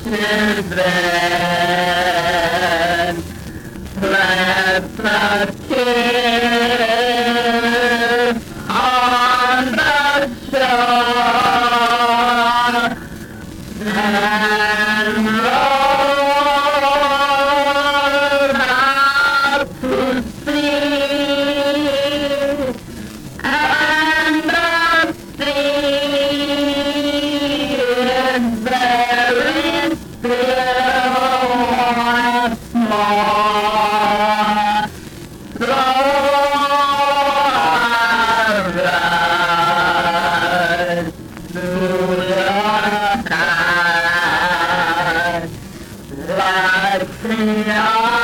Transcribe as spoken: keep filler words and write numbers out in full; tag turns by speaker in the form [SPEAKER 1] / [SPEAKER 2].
[SPEAKER 1] children. Let the kiss on the shore and roll out to sea, and the sea is very still once more. Throw us through the sky like the